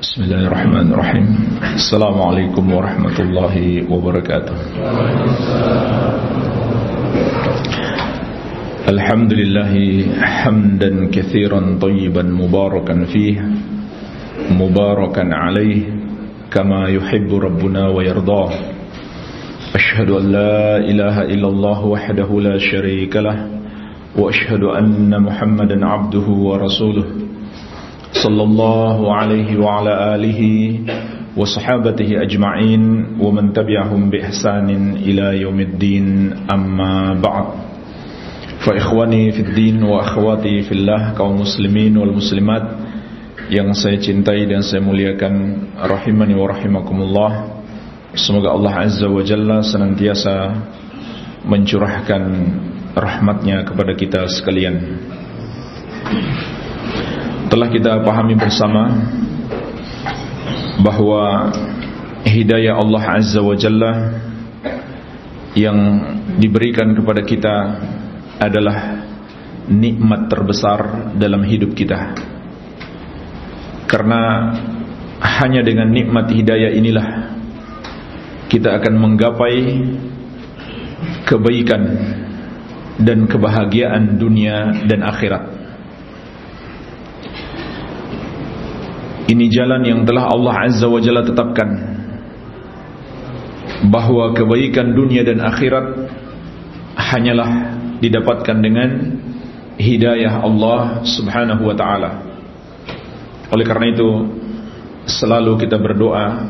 Bismillahirrahmanirrahim. Assalamualaikum warahmatullahi wabarakatuh. Alhamdulillahi hamdan katsiran tayyiban mubarakan fihi mubarakan alaihi kama yuhibbu rabbuna wa yardah. Ashhadu an la ilaha illallah wahdahu la syarika lah wa ashhadu anna Muhammadan abduhu wa rasuluh sallallahu alaihi wa ala alihi wa sahabatihi ajma'in wa man tabi'ahum bi ihsanin ila yaumiddin, amma ba'd. Fa ikhwani fid din wa akhwati fillah, kaum muslimin wal muslimat yang saya cintai dan saya muliakan, rahimani wa rahimakumullah. Semoga Allah Azza wa Jalla senantiasa mencurahkan rahmatnya kepada kita sekalian. Telah kita pahami bersama bahwa hidayah Allah Azza wa Jalla yang diberikan kepada kita adalah nikmat terbesar dalam hidup kita. Karena hanya dengan nikmat hidayah inilah kita akan menggapai kebaikan dan kebahagiaan dunia dan akhirat. Ini jalan yang telah Allah Azza wa Jalla tetapkan, bahwa kebaikan dunia dan akhirat hanyalah didapatkan dengan hidayah Allah Subhanahu wa ta'ala. Oleh karena itu, selalu kita berdoa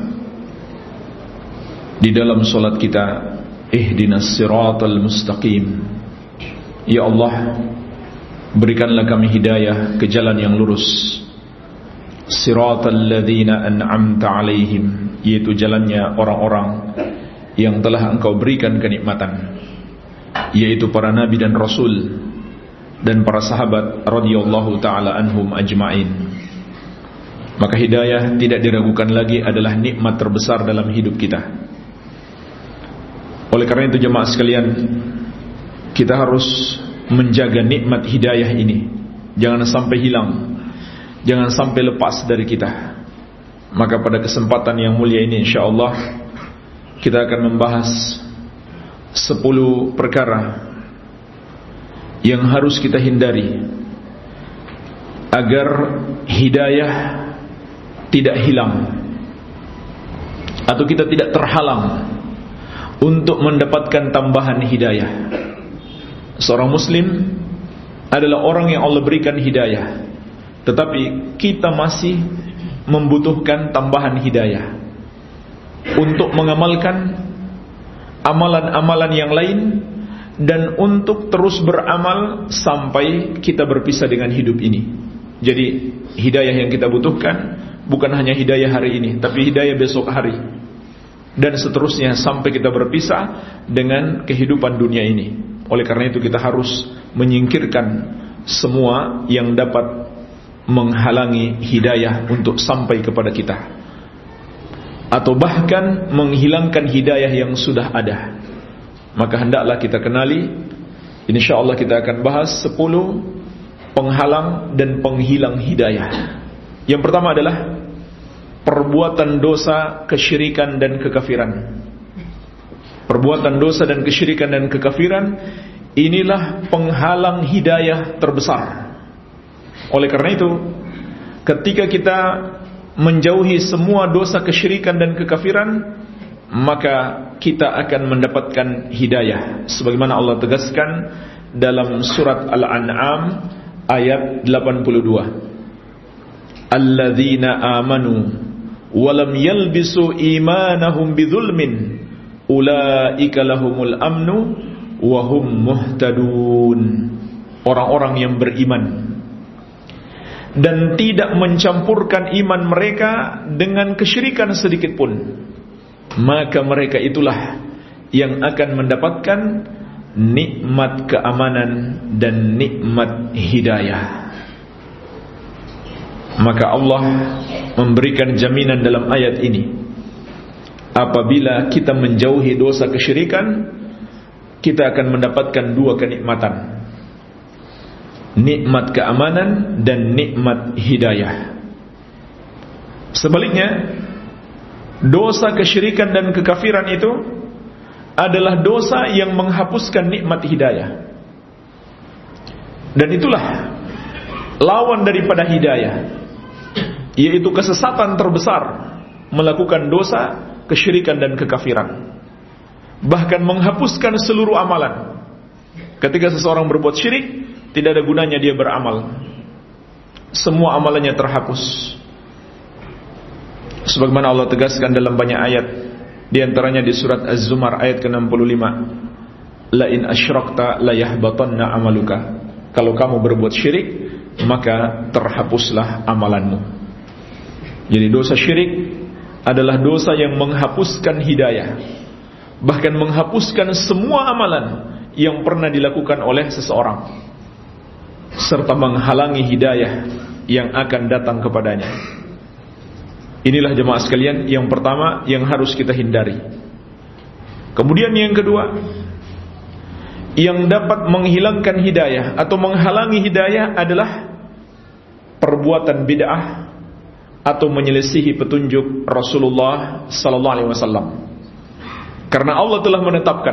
di dalam solat kita, ihdinas siratal mustaqim. Ya Allah, berikanlah kami hidayah ke jalan yang lurus, siratal ladzina an'amta alaihim, yaitu jalannya orang-orang yang telah Engkau berikan kenikmatan, yaitu para nabi dan rasul dan para sahabat radhiyallahu taala anhum ajma'in. Maka hidayah tidak diragukan lagi adalah nikmat terbesar dalam hidup kita. Oleh karena itu jemaah sekalian, kita harus menjaga nikmat hidayah ini, jangan sampai hilang, jangan sampai lepas dari kita. Maka pada kesempatan yang mulia ini insyaallah kita akan membahas 10 perkara yang harus kita hindari agar hidayah tidak hilang atau kita tidak terhalang untuk mendapatkan tambahan hidayah. Seorang muslim adalah orang yang Allah berikan hidayah, tetapi kita masih membutuhkan tambahan hidayah untuk mengamalkan amalan-amalan yang lain dan untuk terus beramal sampai kita berpisah dengan hidup ini. Jadi hidayah yang kita butuhkan bukan hanya hidayah hari ini, tapi hidayah besok hari dan seterusnya sampai kita berpisah dengan kehidupan dunia ini. Oleh karena itu kita harus menyingkirkan semua yang dapat menghalangi hidayah untuk sampai kepada kita, atau bahkan menghilangkan hidayah yang sudah ada. Maka hendaklah kita kenali. InsyaAllah kita akan bahas 10 penghalang dan penghilang hidayah. Yang pertama adalah perbuatan dosa, kesyirikan dan kekafiran. Perbuatan dosa dan kesyirikan dan kekafiran, inilah penghalang hidayah terbesar. Oleh karena itu, ketika kita menjauhi semua dosa kesyirikan dan kekafiran, maka kita akan mendapatkan hidayah. Sebagaimana Allah tegaskan dalam surat Al-An'am ayat 82. Alladzina amanu walam yalbisu imanahum bidzulmin ulaika lahumul amnu wa hum muhtadun. Orang-orang yang beriman dan tidak mencampurkan iman mereka dengan kesyirikan sedikit pun, maka mereka itulah yang akan mendapatkan nikmat keamanan dan nikmat hidayah. Maka Allah memberikan jaminan dalam ayat ini, apabila kita menjauhi dosa kesyirikan, kita akan mendapatkan 2 kenikmatan, nikmat keamanan dan nikmat hidayah. Sebaliknya, dosa kesyirikan dan kekafiran itu adalah dosa yang menghapuskan nikmat hidayah. Dan itulah lawan daripada hidayah, yaitu kesesatan terbesar, melakukan dosa, kesyirikan dan kekafiran. Bahkan menghapuskan seluruh amalan. Ketika seseorang berbuat syirik, tidak ada gunanya dia beramal. Semua amalannya terhapus. Sebagaimana Allah tegaskan dalam banyak ayat, di antaranya di surat Az-Zumar ayat ke-65, la in asyrakta la yahbatanna amaluka. Kalau kamu berbuat syirik, maka terhapuslah amalanmu. Jadi dosa syirik adalah dosa yang menghapuskan hidayah, bahkan menghapuskan semua amalan yang pernah dilakukan oleh seseorang, serta menghalangi hidayah yang akan datang kepadanya. Inilah jemaah sekalian yang pertama yang harus kita hindari. Kemudian yang kedua, yang dapat menghilangkan hidayah atau menghalangi hidayah adalah perbuatan bid'ah atau menyelisihi petunjuk Rasulullah sallallahu alaihi wasallam. Karena Allah telah menetapkan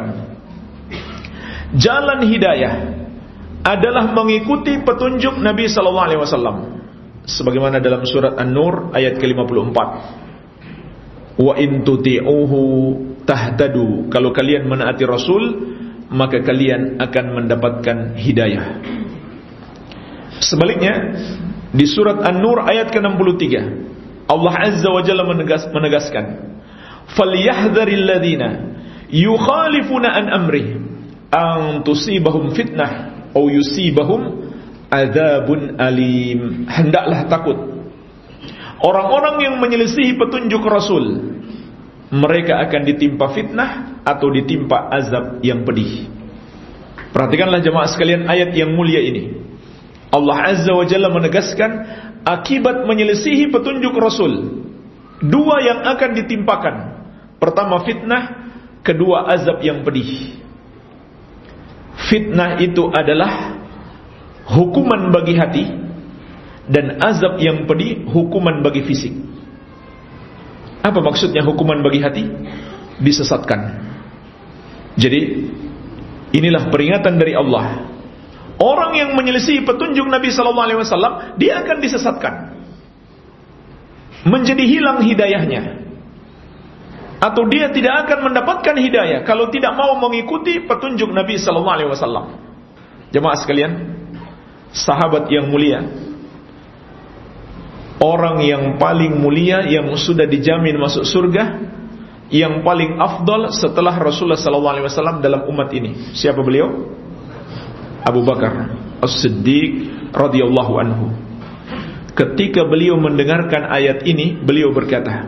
jalan hidayah adalah mengikuti petunjuk Nabi sallallahu alaihi wasallam. Sebagaimana dalam surat An-Nur ayat ke-54. Wa in tuti'uhu tahtadu. Kalau kalian menaati Rasul, maka kalian akan mendapatkan hidayah. Sebaliknya, di surat An-Nur ayat ke-63, Allah Azza wa Jalla menegaskan, "Falyahdharil ladzina yukhalifuna an amri an tusibahum fitnah aw yusibahum adzabun alim." Hendaklah takut orang-orang yang menyelisihi petunjuk Rasul, mereka akan ditimpa fitnah atau ditimpa azab yang pedih. Perhatikanlah jemaah sekalian ayat yang mulia ini. Allah Azza wa Jalla menegaskan akibat menyelisihi petunjuk Rasul, dua yang akan ditimpakan. Pertama fitnah, kedua azab yang pedih. Fitnah itu adalah hukuman bagi hati, dan azab yang pedih hukuman bagi fisik. Apa maksudnya hukuman bagi hati? Disesatkan. Jadi inilah peringatan dari Allah. Orang yang menyelisihi petunjuk Nabi sallallahu alaihi wasallam, dia akan disesatkan, menjadi hilang hidayahnya, atau dia tidak akan mendapatkan hidayah kalau tidak mau mengikuti petunjuk Nabi sallallahu alaihi wasallam. Jemaah sekalian, sahabat yang mulia, orang yang paling mulia yang sudah dijamin masuk surga, yang paling afdal setelah Rasulullah sallallahu alaihi wasallam dalam umat ini, siapa beliau? Abu Bakar As-Siddiq radhiyallahu anhu. Ketika beliau mendengarkan ayat ini, beliau berkata,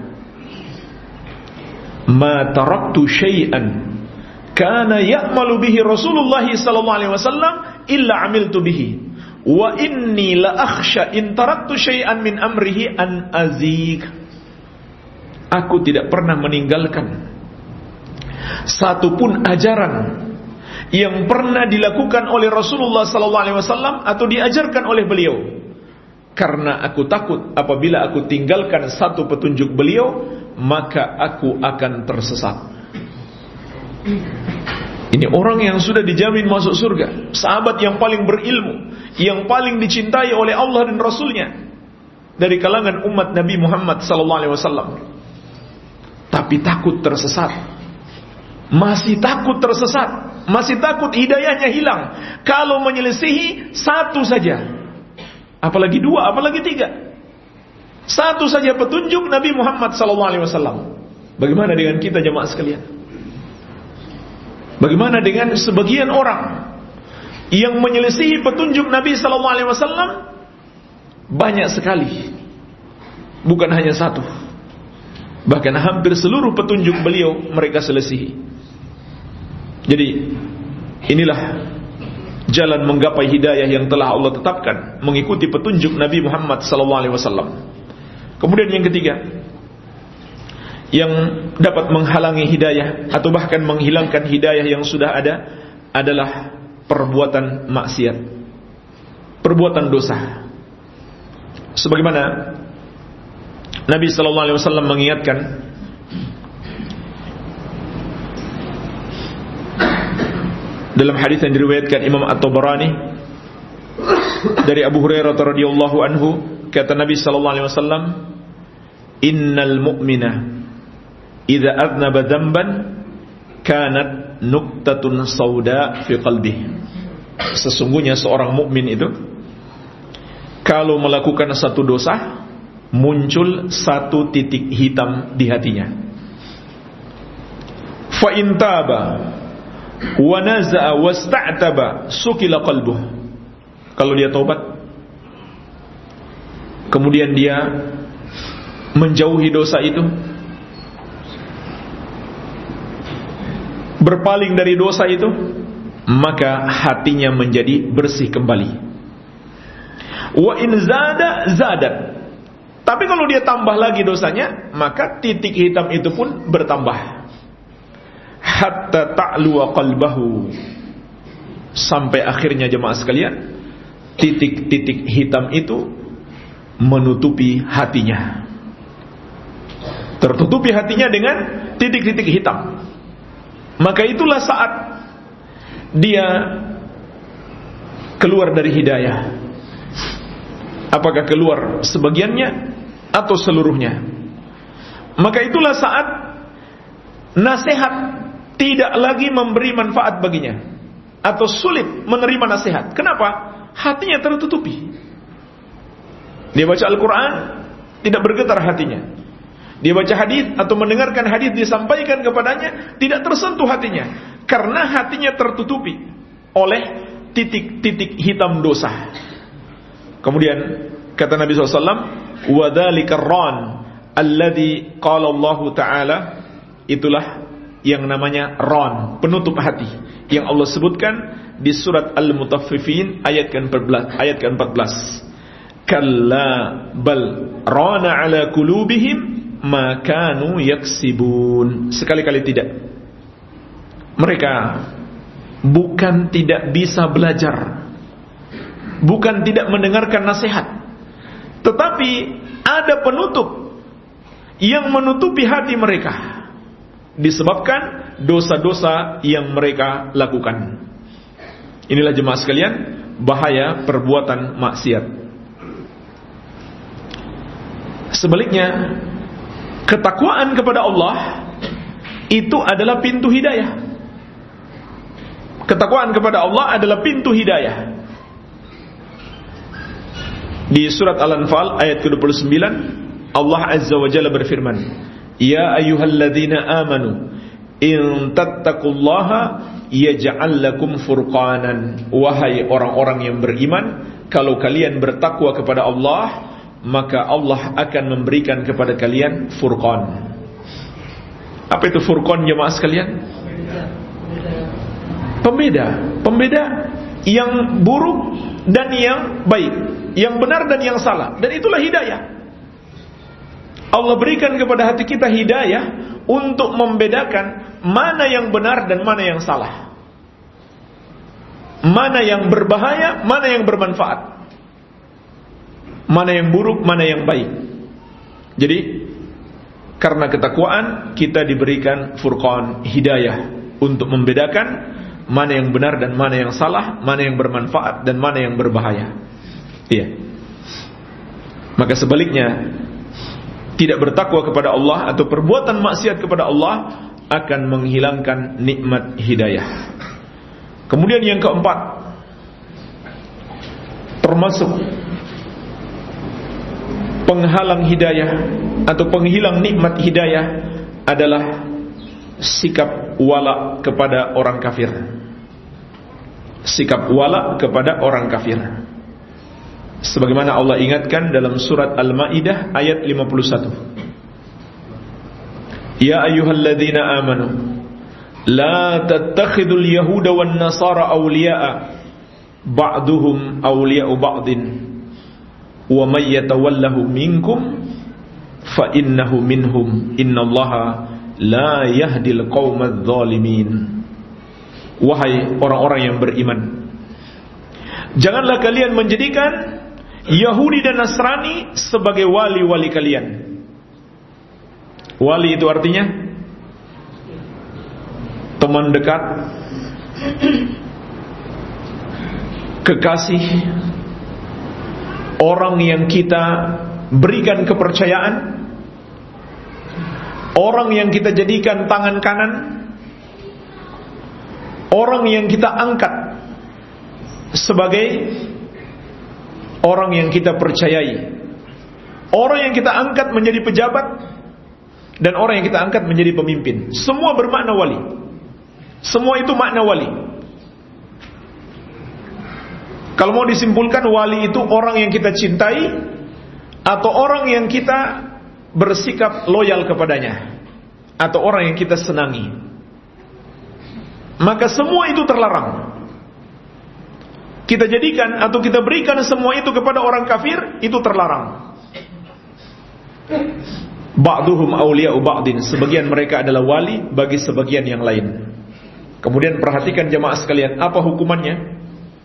"Ma taraktu syai'an kana ya'malu bihi Rasulullah sallallahu alaihi wasallam illa 'amiltu bihi. Wa inni la akhsha in taraktu syai'an min amrihi an azik." Aku tidak pernah meninggalkan satupun ajaran yang pernah dilakukan oleh Rasulullah sallallahu alaihi wasallam atau diajarkan oleh beliau, karena aku takut apabila aku tinggalkan satu petunjuk beliau, maka aku akan tersesat. Ini orang yang sudah dijamin masuk surga, sahabat yang paling berilmu, yang paling dicintai oleh Allah dan Rasulnya dari kalangan umat Nabi Muhammad sallallahu alaihi wasallam. Tapi takut tersesat. Masih takut tersesat, masih takut hidayahnya hilang. Kalau menyelisihi satu saja, apalagi dua, apalagi tiga, satu saja petunjuk Nabi Muhammad SAW. Bagaimana dengan kita jemaah sekalian? Bagaimana dengan sebagian orang yang menyelisihi petunjuk Nabi SAW? Banyak sekali, bukan hanya satu, bahkan hampir seluruh petunjuk beliau mereka selisihi. Jadi inilah jalan menggapai hidayah yang telah Allah tetapkan, mengikuti petunjuk Nabi Muhammad SAW. Kemudian yang ketiga, yang dapat menghalangi hidayah atau bahkan menghilangkan hidayah yang sudah ada adalah perbuatan maksiat, perbuatan dosa. Sebagaimana Nabi sallallahu alaihi wasallam mengingatkan dalam hadis yang diriwayatkan Imam At-Tabarani dari Abu Hurairah radhiyallahu anhu, kata Nabi sallallahu alaihi wasallam, "Innal mu'mina idza adnaba dzamban kanat nuqtatun sauda fi qalbihi." Sesungguhnya seorang mukmin itu kalau melakukan satu dosa, muncul satu titik hitam di hatinya. Fa in taba wa naza'a wasta'taba sukila qalbuh. Kalau dia taubat, kemudian dia menjauhi dosa itu, berpaling dari dosa itu, maka hatinya menjadi bersih kembali. Wa in zada zadat. Tapi kalau dia tambah lagi dosanya, maka titik hitam itu pun bertambah. Hatta ta'luwa qalbahu. Sampai akhirnya jemaah sekalian, titik-titik hitam itu menutupi hatinya. Tertutupi hatinya dengan titik-titik hitam. Maka itulah saat dia keluar dari hidayah. Apakah keluar sebagiannya atau seluruhnya? Maka itulah saat nasihat tidak lagi memberi manfaat baginya, atau sulit menerima nasihat. Kenapa? Hatinya tertutupi. Dia baca Al-Quran, tidak bergetar hatinya. Dia baca hadis atau mendengarkan hadis disampaikan kepadanya, tidak tersentuh hatinya, karena hatinya tertutupi oleh titik-titik hitam dosa. Kemudian kata Nabi SAW, وَذَلِكَ الرَّانِ الَّذِي قَالَ اللَّهُ تَعَالَى. Itulah yang namanya ran, penutup hati, yang Allah sebutkan di surat Al-Mutaffifin ayat ke-14. Kalla bal rana ala qulubihim ma kanu yaksibun. Sekali-kali tidak. Mereka bukan tidak bisa belajar, bukan tidak mendengarkan nasihat, tetapi ada penutup yang menutupi hati mereka disebabkan dosa-dosa yang mereka lakukan. Inilah jemaah sekalian, bahaya perbuatan maksiat. Sebaliknya, ketakwaan kepada Allah itu adalah pintu hidayah. Ketakwaan kepada Allah adalah pintu hidayah. Di surat Al-Anfal ayat ke-29, Allah Azza wa Jalla berfirman, "Ya ayyuhalladzina amanu in tattaqullaha yaj'al lakum furqanan." Wahai orang-orang yang beriman, kalau kalian bertakwa kepada Allah, maka Allah akan memberikan kepada kalian furqan. Apa itu furqan jemaah sekalian? Pembeda yang buruk dan yang baik, yang benar dan yang salah. Dan itulah hidayah. Allah berikan kepada hati kita hidayah untuk membedakan mana yang benar dan mana yang salah, mana yang berbahaya, mana yang bermanfaat, mana yang buruk, mana yang baik. Jadi karena ketakwaan kita diberikan furqan, hidayah, untuk membedakan mana yang benar dan mana yang salah, mana yang bermanfaat dan mana yang berbahaya. Iya. Maka sebaliknya, tidak bertakwa kepada Allah atau perbuatan maksiat kepada Allah akan menghilangkan nikmat hidayah. Kemudian yang keempat, termasuk penghalang hidayah atau penghilang nikmat hidayah adalah sikap wala kepada orang kafir. Sikap wala kepada orang kafir. Sebagaimana Allah ingatkan dalam surat Al-Maidah ayat 51. Ya ayyuhalladzina amanu la tattakhidul yahuda wan nasara awliya'a ba'duhum awliya'u ba'din wa may yatawallahu minkum fa innahu minhum innallaha la yahdil qaumadz zalimin. Wahai orang-orang yang beriman, janganlah kalian menjadikan Yahudi dan Nasrani sebagai wali-wali kalian. Wali itu artinya teman dekat, kekasih, orang yang kita berikan kepercayaan, orang yang kita jadikan tangan kanan, orang yang kita angkat sebagai orang yang kita percayai, orang yang kita angkat menjadi pejabat, dan orang yang kita angkat menjadi pemimpin. Semua bermakna wali. Semua itu makna wali. Kalau mau disimpulkan, wali itu orang yang kita cintai atau orang yang kita bersikap loyal kepadanya, atau orang yang kita senangi. Maka semua itu terlarang. Kita jadikan atau kita berikan semua itu kepada orang kafir, itu terlarang. Ba'duhum awliya'u ba'din, sebagian mereka adalah wali bagi sebagian yang lain. Kemudian perhatikan jemaah sekalian, apa hukumannya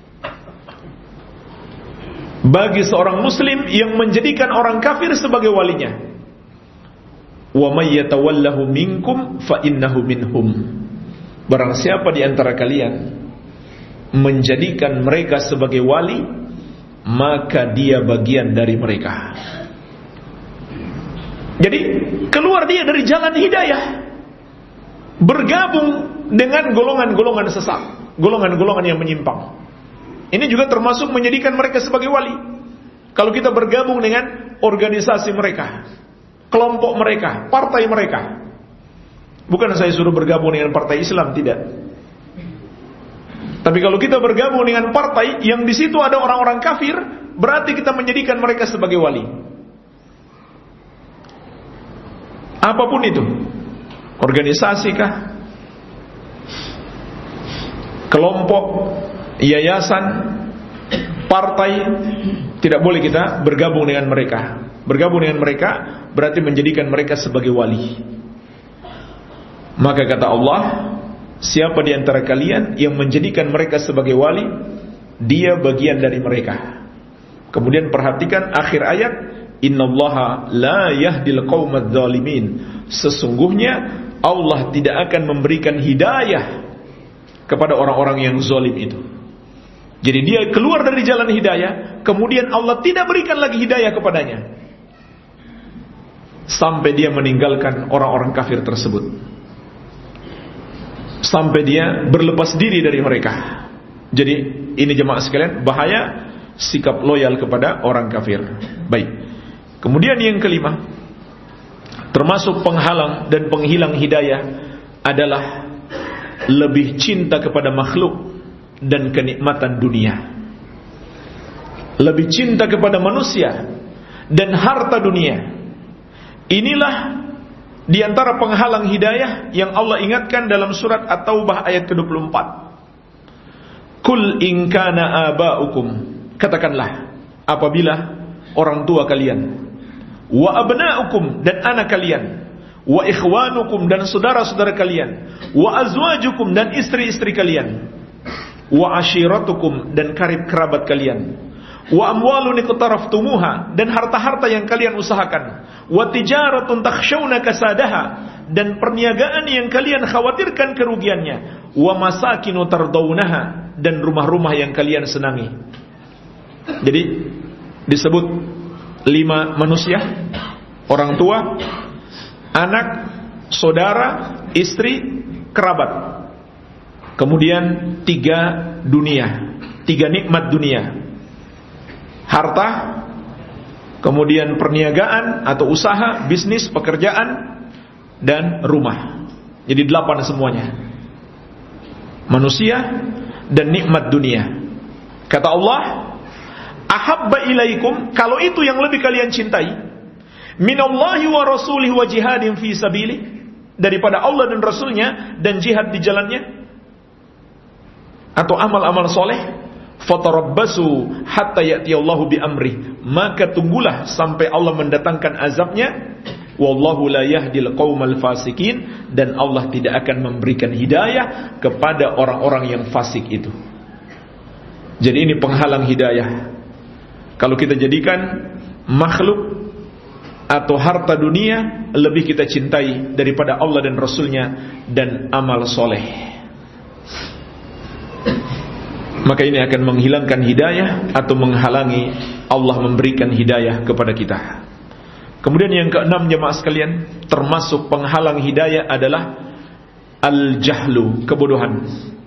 bagi seorang muslim yang menjadikan orang kafir sebagai walinya? Wa may yatawallahu minkum fa innahu minhum. Barang siapa di antara kalian menjadikan mereka sebagai wali, maka dia bagian dari mereka. Jadi keluar dia dari jalan hidayah, bergabung dengan golongan-golongan sesat, golongan-golongan yang menyimpang. Ini juga termasuk menjadikan mereka sebagai wali. Kalau kita bergabung dengan organisasi mereka, kelompok mereka, partai mereka. Bukan saya suruh bergabung dengan partai Islam, tidak. Tapi kalau kita bergabung dengan partai yang di situ ada orang-orang kafir, berarti kita menjadikan mereka sebagai wali. Apapun itu, organisasi kah, kelompok, yayasan, partai, tidak boleh kita bergabung dengan mereka. Bergabung dengan mereka berarti menjadikan mereka sebagai wali. Maka kata Allah, siapa di antara kalian yang menjadikan mereka sebagai wali, dia bagian dari mereka. Kemudian perhatikan akhir ayat, innallaha la yahdil qaumadz zalimin. Sesungguhnya Allah tidak akan memberikan hidayah kepada orang-orang yang zalim itu. Jadi dia keluar dari jalan hidayah, kemudian Allah tidak berikan lagi hidayah kepadanya sampai dia meninggalkan orang-orang kafir tersebut, sampai dia berlepas diri dari mereka. Jadi ini jemaah sekalian, bahaya sikap loyal kepada orang kafir. Baik. Kemudian yang kelima, termasuk penghalang dan penghilang hidayah adalah lebih cinta kepada makhluk dan kenikmatan dunia. Lebih cinta kepada manusia dan harta dunia. Inilah di antara penghalang hidayah yang Allah ingatkan dalam surat At-Taubah ayat ke-24. Kul in kana aba'ukum, katakanlah apabila orang tua kalian, wa abna'ukum dan anak kalian, wa ikhwanukum dan saudara-saudara kalian, wa azwajukum dan istri-istri kalian, wa ashiratukum dan karib kerabat kalian, wa amwalun iqtaraftumuha dan harta-harta yang kalian usahakan, wa tijaratun takhshawna kasadaha dan perniagaan yang kalian khawatirkan kerugiannya, wa masakinu tardawnaha dan rumah-rumah yang kalian senangi. Jadi disebut 5 manusia: orang tua, anak, saudara, istri, kerabat. Kemudian 3 dunia, 3 nikmat dunia: harta, kemudian perniagaan atau usaha, bisnis, pekerjaan, dan rumah. Jadi 8 semuanya: manusia dan nikmat dunia. Kata Allah, ahabba ilaikum, kalau itu yang lebih kalian cintai, minallahi wa rasulihi wa jihadin fi sabili, daripada Allah dan Rasulnya dan jihad di jalannya, atau amal-amal soleh, fatarabbasu hatta ya'tiyallahu bi amri, maka tunggulah sampai Allah mendatangkan azabnya. Wallahu la yahdil qaumal fasikin, dan Allah tidak akan memberikan hidayah kepada orang-orang yang fasik itu. Jadi ini penghalang hidayah. Kalau kita jadikan makhluk atau harta dunia lebih kita cintai daripada Allah dan Rasulnya dan amal soleh. Maka ini akan menghilangkan hidayah atau menghalangi Allah memberikan hidayah kepada kita. Kemudian yang keenam jemaah sekalian, termasuk penghalang hidayah adalah al-jahlu, kebodohan.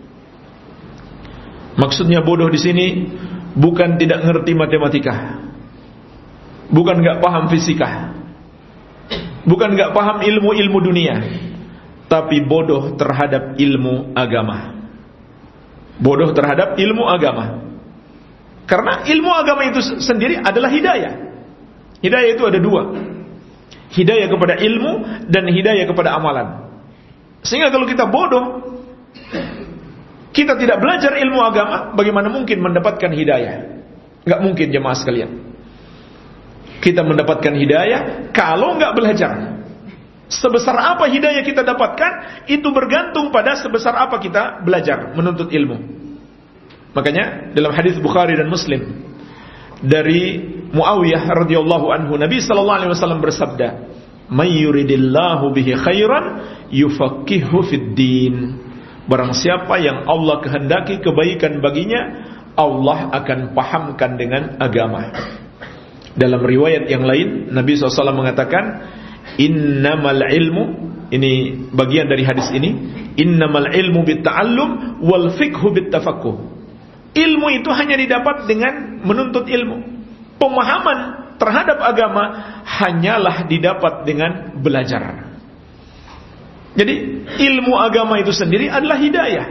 Maksudnya bodoh di sini bukan tidak ngerti matematika, bukan enggak paham fisika, bukan enggak paham ilmu-ilmu dunia, tapi bodoh terhadap ilmu agama. Bodoh terhadap ilmu agama. Karena ilmu agama itu sendiri adalah hidayah. Hidayah itu ada dua, hidayah kepada ilmu dan hidayah kepada amalan. Sehingga kalau kita bodoh, kita tidak belajar ilmu agama, bagaimana mungkin mendapatkan hidayah? Enggak mungkin jemaah sekalian. Kita mendapatkan hidayah kalau enggak belajar. Sebesar apa hidayah kita dapatkan, itu bergantung pada sebesar apa kita belajar menuntut ilmu. Makanya dalam hadis Bukhari dan Muslim dari Muawiyah radhiyallahu anhu, Nabi sallallahu alaihi wasallam bersabda, "May yuridillahu bihi khairan yufaqihu fid din." Barang siapa yang Allah kehendaki kebaikan baginya, Allah akan pahamkan dengan agama. Dalam riwayat yang lain, Nabi SAW mengatakan, innamal ilmu, ini bagian dari hadis ini, innamal ilmu bitta'allum wal fiqhu bittafaqquh. Ilmu itu hanya didapat dengan menuntut ilmu. Pemahaman terhadap agama hanyalah didapat dengan belajar. Jadi ilmu agama itu sendiri adalah hidayah.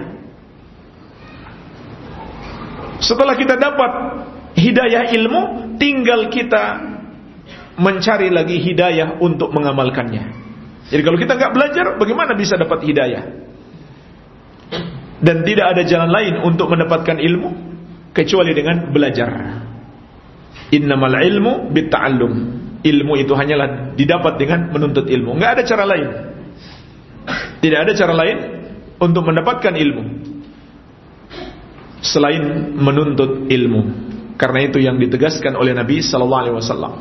Setelah kita dapat hidayah ilmu, tinggal kita mencari lagi hidayah untuk mengamalkannya. Jadi kalau kita nggak belajar, bagaimana bisa dapat hidayah? Dan tidak ada jalan lain untuk mendapatkan ilmu kecuali dengan belajar. Innamal ilmu bitta'allum. Ilmu itu hanyalah didapat dengan menuntut ilmu. Nggak ada cara lain. Tidak ada cara lain untuk mendapatkan ilmu selain menuntut ilmu. Karena itu yang ditegaskan oleh Nabi sallallahu alaihi wasallam.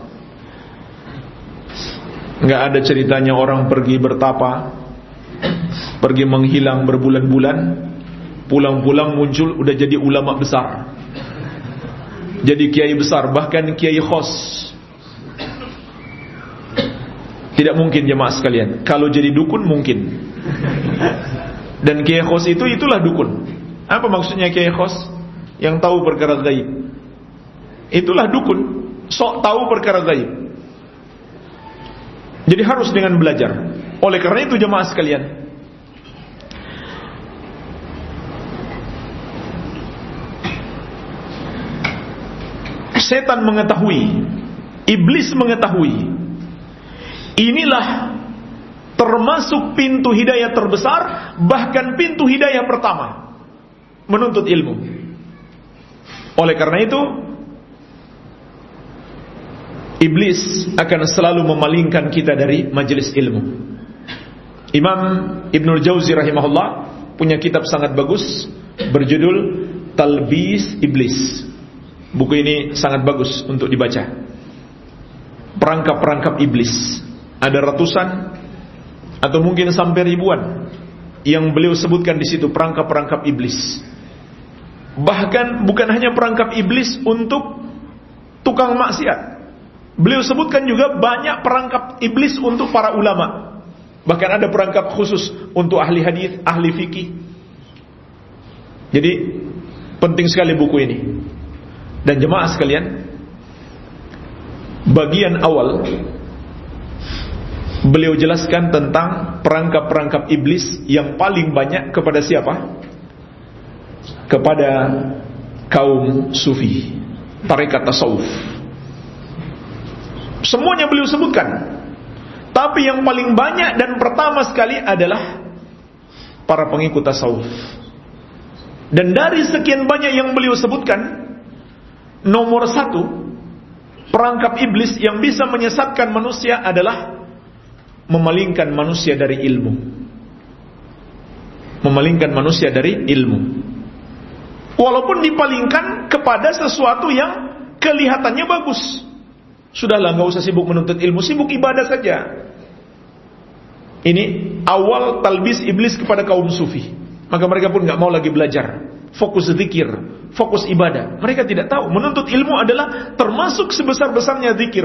Enggak ada ceritanya orang pergi bertapa, pergi menghilang berbulan-bulan, pulang-pulang muncul udah jadi ulama besar, jadi kiai besar, bahkan kiai khos. Tidak mungkin jemaah sekalian. Kalau jadi dukun mungkin. Dan kiai khos itulah dukun. Apa maksudnya kiai khos? Yang tahu perkara gaib. Itulah dukun, sok tahu perkara gaib. Jadi harus dengan belajar. Oleh karena itu jemaah sekalian, setan mengetahui, iblis mengetahui, inilah termasuk pintu hidayah terbesar, bahkan pintu hidayah pertama, menuntut ilmu. Oleh karena itu, iblis akan selalu memalingkan kita dari majelis ilmu. Imam Ibnul Jauzi rahimahullah punya kitab sangat bagus berjudul Talbis Iblis. Buku ini sangat bagus untuk dibaca. Perangkap-perangkap iblis. Ada ratusan atau mungkin sampai ribuan yang beliau sebutkan di situ, perangkap-perangkap iblis. Bahkan bukan hanya perangkap iblis untuk tukang maksiat. Beliau sebutkan juga banyak perangkap iblis untuk para ulama. Bahkan ada perangkap khusus untuk ahli hadis, ahli fikih. Jadi penting sekali buku ini. Dan jemaah sekalian, bagian awal beliau jelaskan tentang perangkap-perangkap iblis yang paling banyak kepada siapa? Kepada kaum sufi, tarekat tasawuf. Semuanya beliau sebutkan. Tapi yang paling banyak dan pertama sekali adalah para pengikut tasawuf. Dan dari sekian banyak yang beliau sebutkan, nomor satu perangkap iblis yang bisa menyesatkan manusia adalah memalingkan manusia dari ilmu. Memalingkan manusia dari ilmu. Walaupun dipalingkan kepada sesuatu yang kelihatannya bagus. Sudahlah, enggak usah sibuk menuntut ilmu, sibuk ibadah saja. Ini awal talbis iblis kepada kaum sufi. Maka mereka pun enggak mau lagi belajar, fokus zikir, fokus ibadah. Mereka tidak tahu menuntut ilmu adalah termasuk sebesar-besarnya zikir.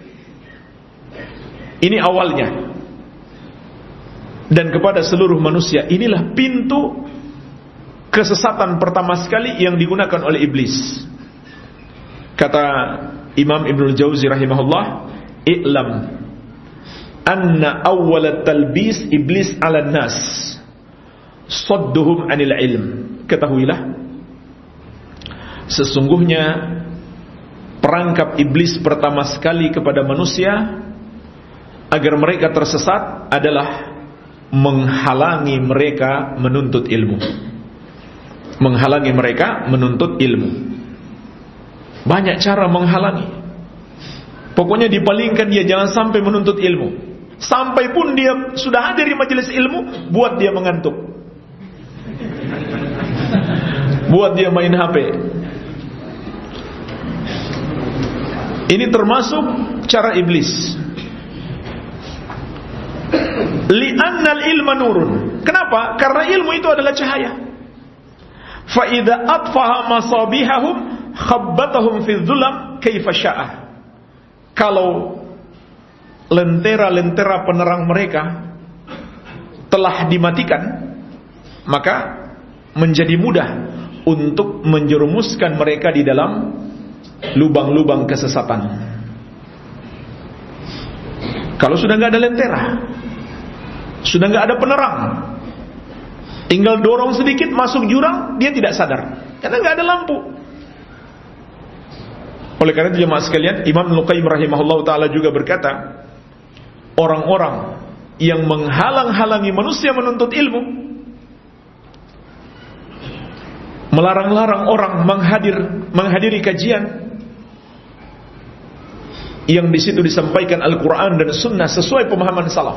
Ini awalnya. Dan kepada seluruh manusia, inilah pintu kesesatan pertama sekali yang digunakan oleh iblis. Kata Imam Ibnul Jauzi rahimahullah, "I'lam anna awwal talbis iblis 'ala nas sadduhum 'anil ilm." Ketahuilah, sesungguhnya perangkap iblis pertama sekali kepada manusia agar mereka tersesat adalah menghalangi mereka menuntut ilmu. Menghalangi mereka menuntut ilmu. Banyak cara menghalangi. Pokoknya dipalingkan dia jangan sampai menuntut ilmu. Sampai pun dia sudah hadir di majelis ilmu, buat dia mengantuk, buat dia main HP. Ini termasuk cara iblis. Li'annal ilma nurun. Kenapa? Karena ilmu itu adalah cahaya. Fa idza atfaha masabihahum khabbatahum fi dhulam kaifa sya'ah. Kalau lentera-lentera penerang mereka telah dimatikan, maka menjadi mudah untuk menjerumuskan mereka di dalam lubang-lubang kesesatan. Kalau sudah enggak ada lentera, sudah enggak ada penerang, tinggal dorong sedikit masuk jurang, dia tidak sadar karena enggak ada lampu. Oleh karena itu jemaah sekalian, Imam Al-Qayyim rahimahullah ta'ala juga berkata, orang-orang yang menghalang-halangi manusia menuntut ilmu, melarang-larang orang menghadiri kajian yang di situ disampaikan Al-Quran dan Sunnah sesuai pemahaman salaf.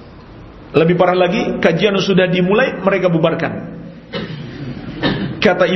Lebih parah lagi, kajian sudah dimulai, mereka bubarkan. Kata